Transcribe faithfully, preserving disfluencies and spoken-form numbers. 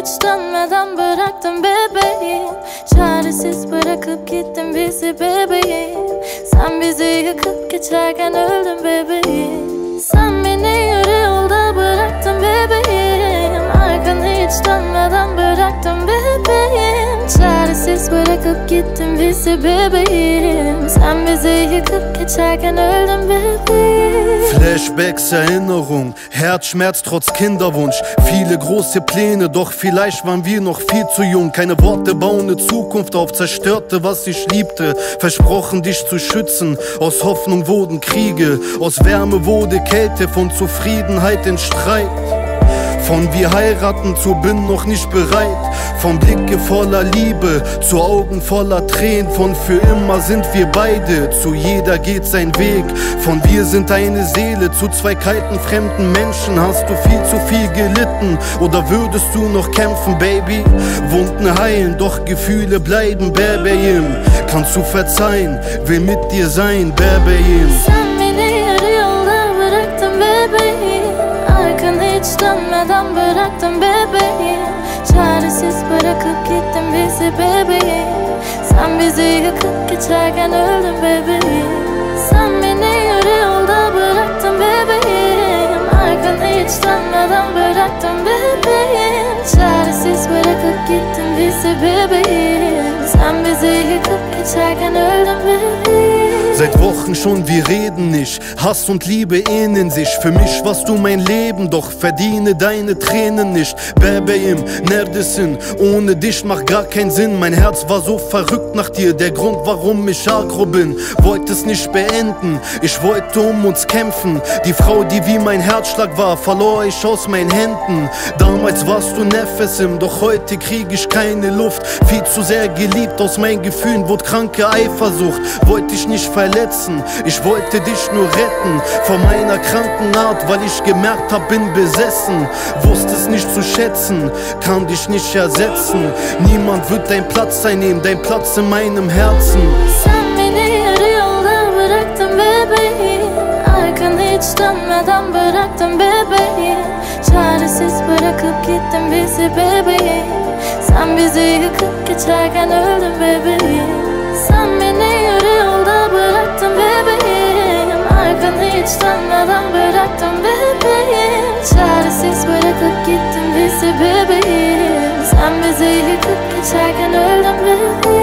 hiç dönmeden bıraktın bebeğim. Çaresiz bırakıp gittin bizi bebeğim. Sen bizi yıkıp geçerken öldün bebeğim. Sen beni yarı yolda bıraktın bebeğim. Arkanı hiç dönmeden bıraktın bebeğim. Çaresiz bırakıp gittin bizi bebeğim. Sen bizi yıkıp geçerken öldün bebeğim. Flashbacks, Erinnerung, Herzschmerz trotz Kinderwunsch. Viele große Pläne, doch vielleicht waren wir noch viel zu jung. Keine Worte bauen eine Zukunft auf, zerstörte, was ich liebte. Versprochen, dich zu schützen, aus Hoffnung wurden Kriege. Aus Wärme wurde Kälte, von Zufriedenheit in Streit. Von wir heiraten zu bin noch nicht bereit. Von Blicke voller Liebe zu Augen voller Tränen. Von für immer sind wir beide, zu jeder geht sein Weg. Von wir sind eine Seele, zu zwei kalten fremden Menschen. Hast du viel zu viel gelitten oder würdest du noch kämpfen, Baby? Wunden heilen, doch Gefühle bleiben, bebeğim. Kannst du verzeihen, will mit dir sein, bebeğim. Sen beni yarı yolda bıraktın bebeğim. Arkanı hiç dönmeden bıraktın bebeğim. Çaresiz bırakıp gittin bizi bebeğim. Sen bizi yıkıp geçerken öldün bebeğim. Sen beni yarı yolda bıraktın bebeğim. Arkanı hiç dönmeden bıraktın bebeğim. Çaresiz bırakıp gittin bizi bebeğim. Sen bizi yıkıp geçerken öldün bebeğim. Seit Wochen schon, wir reden nicht. Hass und Liebe ähneln sich. Für mich warst du mein Leben, doch verdiene deine Tränen nicht. Bebeğim, neredesin? Ohne dich macht gar keinen Sinn. Mein Herz war so verrückt nach dir, der Grund, warum ich agro bin. Wollte es nicht beenden, ich wollte um uns kämpfen. Die Frau, die wie mein Herzschlag war, verlor ich aus meinen Händen. Damals warst du Nefesim, doch heute krieg ich keine Luft. Viel zu sehr geliebt, aus meinen Gefühlen wurde kranke Eifersucht. Wollte ich nicht verletzen, ich wollte dich nur retten vor meiner kranken Art, weil ich gemerkt hab, bin besessen. Wusste es nicht zu schätzen, kann dich nicht ersetzen. Niemand wird dein Platz einnehmen, dein Platz in meinem Herzen. Sen beni yarı yolda bıraktın bebeğim. Arkanı hiç dönmeden bıraktın bebeğim. Çaresiz bırakıp gittin bizi bebeğim. Sen bizi yıkıp geçerken öldün bebeğim. Sen beni yarı yolda bıraktın bebeğim. Arkanı hiç dönmeden bıraktın bebeğim. Çaresiz bırakıp gittin bizi bebeğim. Sen bizi yıkıp geçerken öldün bebeğim.